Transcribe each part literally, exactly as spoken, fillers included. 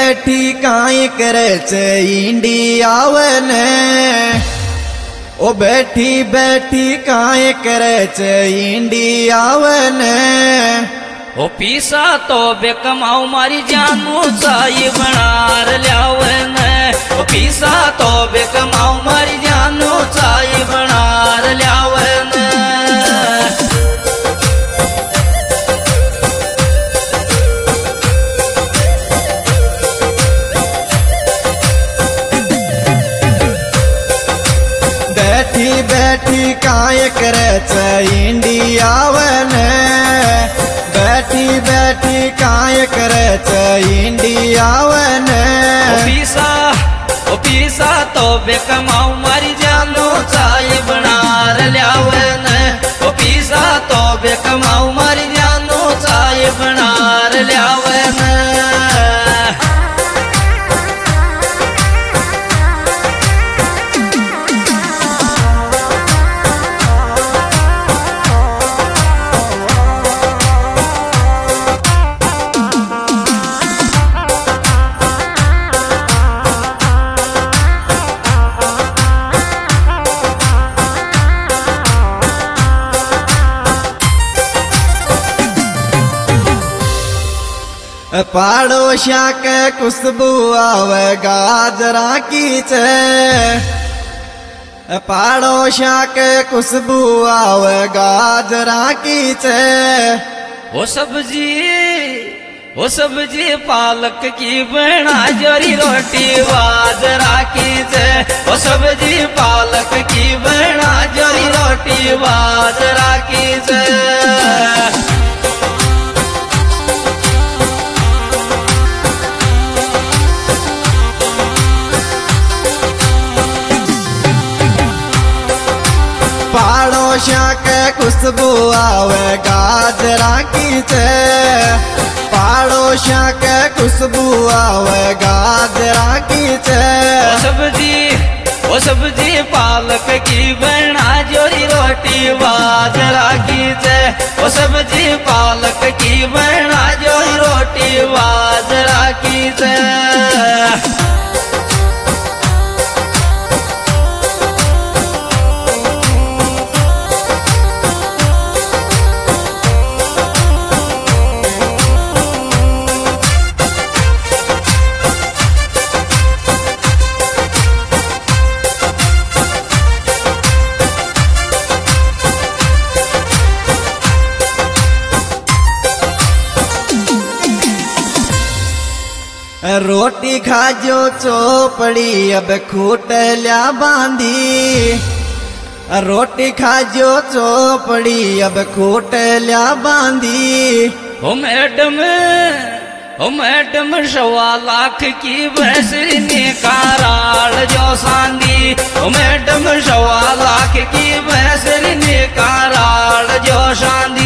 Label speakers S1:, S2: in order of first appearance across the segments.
S1: बैठी काई करे छे इंडियावन। ओ बैठी बैठी काई करे छे इंडियावन।
S2: ओ पीसा तो बेकमाऊ मारी जानू चाई बनार ल्यावन। ओ पीसा तो बेकमाऊ मारी जानू चाई बनार ल्यावन।
S1: बैठी बैठी काई करे छे इंडियावन। बैठी बैठी काई करे छे इंडियावन।
S2: ओ पीसा ओ पीसा तो बेकमाऊ मारी जानू चाई बनार ल्यावन। ओ पीसा तो बेकमाऊ मारी जानू चाई बनार ल्यावन।
S1: पाड़ोशिया के खुशबू आवे गाजरा की छे। पाड़ोशिया के खुशबू आवे गाजरा की छे।
S2: वो सब्जी वो सब्जी पालक की बना जोरी रोटी बाजरा की छे। वो सब्जी पालक की बना जोरी रोटी बाजरा की छे।
S1: पाड़ोशिया के खुशबू आवे गाजरा की छे। पाड़ोशिया के खुशबू आवे गाजरा की छे।
S2: वो सब्जी वो सब्जी पालक की बना जोरी रोटी बाजरा की छे। वो सब्जी पालक की बना जोरी रोटी बाजरा की छे।
S1: रोटी खाजो चोपड़ी अब खूटल्या बांधी। रोटी खाजो चोपड़ी अब खूटल्या बांधी।
S2: ओ मैडम ओ मैडम सवा लाख की भैंसनी काराल जो सांदी। ओ मैडम सवा लाख की भैंसनी काराल जो सांदी।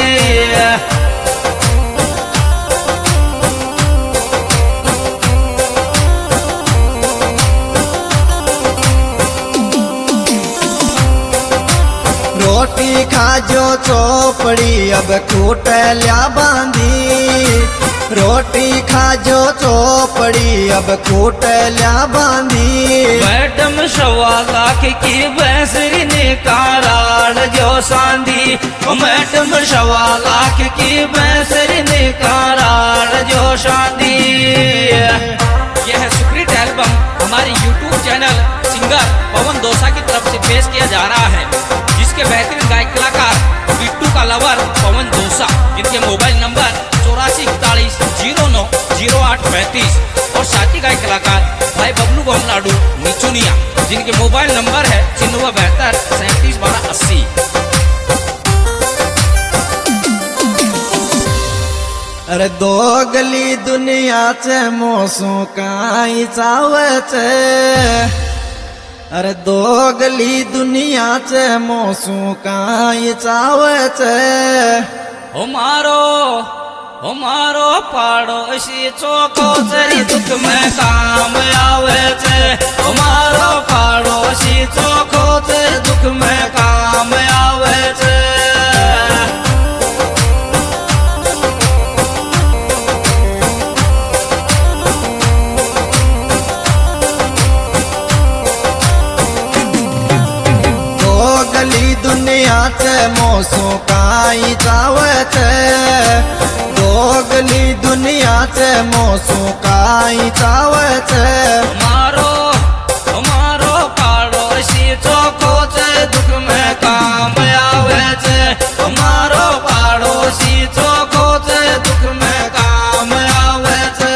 S1: रोटी खाजो चोपड़ी अब खूटल्या बांधी। रोटी खाजो चोपड़ी अब खूटल्या बांधी।
S2: मैडम सवा लाख की भैंसनी काराल जो सांदी। ओ मैडम सवा लाख की भैंसनी काराल जो सांदी। यह है सुप्रीत एल्बम हमारे YouTube channel singer Pawan Dausa की तरफ से पेश किया जा रहा है, जिसके बेहतरीन गायक कलाकार बिट्टू का लवर पवन दोसा, जिनके मोबाइल नंबर चौरासी इकतालीस जीरो नौ जीरो आठ पैंतीस, और साथी गायक कलाकार भाई बबलू बमनाडू मिचुनिया, जिनके मोबाइल नंबर है छिन्नवे बहत्तर सैंतीस बारह अस्सी।
S1: अरे दो गली दुनिया चे मोसू काई चावे छे। अरे दो गली दुनिया चे मोसू काई चावे छे।
S2: ओ मारो ओ मारो पाड़ोसी चोको तेरी दुख में काम आवे छे। ओ मारो पाड़ोसी चोको तेरे दुख में काम आवे छे।
S1: चे मोसू काई जावे छे दोगली दुनिया चे मोसू काई जावे छे
S2: मारो मारो पाड़ोशी चोखो छे दुख में काम आवे छे मारो पाड़ोशी चोखो छे दुख में काम आवे छे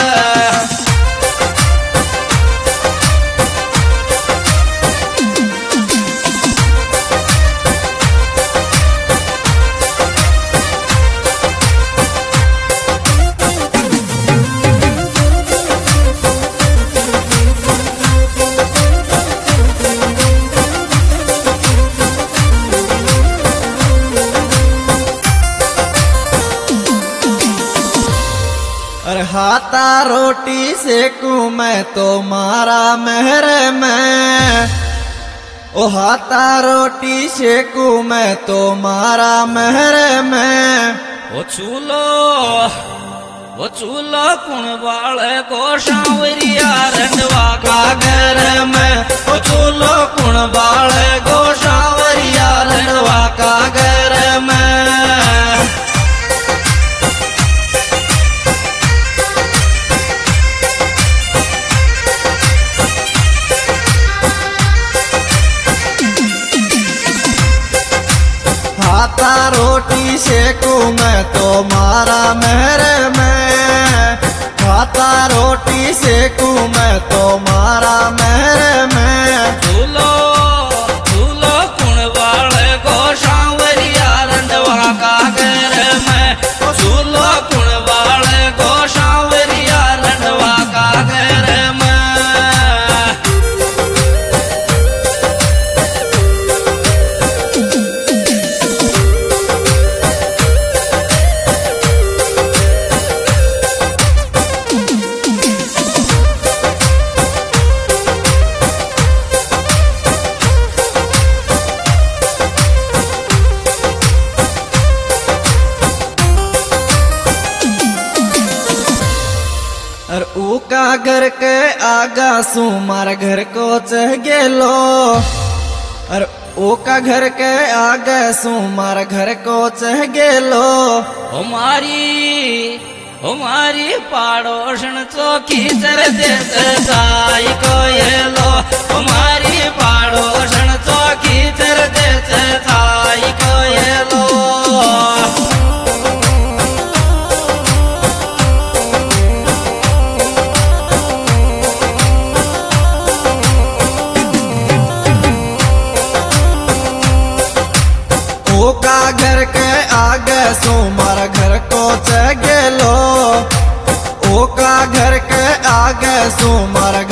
S1: अरे हाथा रोटी सेकू मैं तो मारा महर में ओ हाथा रोटी सेकू मैं तो मारा महर में
S2: वो चूलो वो चूलो कुण वाले को सांवरिया रंडवा का घर में वो चूलो कुण वाले को सांवरिया रंडवा का घर में
S1: हाथा रोटी सेकू मैं तो मारा महर में हाथा रोटी सेकू मैं तो मारा महर में
S2: चूलो चूलो कुण वाले को सांवरिया रंडवा का घर में चूलो कुण वाले को सांवरिया रंडवा का घर में
S1: और ऊका घर के आगा सू मार घर को चह गेलो और ऊका घर के आगे सू मार घर को चह गेलो
S2: हमारी हमारी पाड़ोशन चौकी चर देत साई को ये लो हमारी पाड़ोशन चौकी चर देत साई को ये लो
S1: ओका घर के आगे सो मार घर को चह गेलो ओका घर के आगे सो मार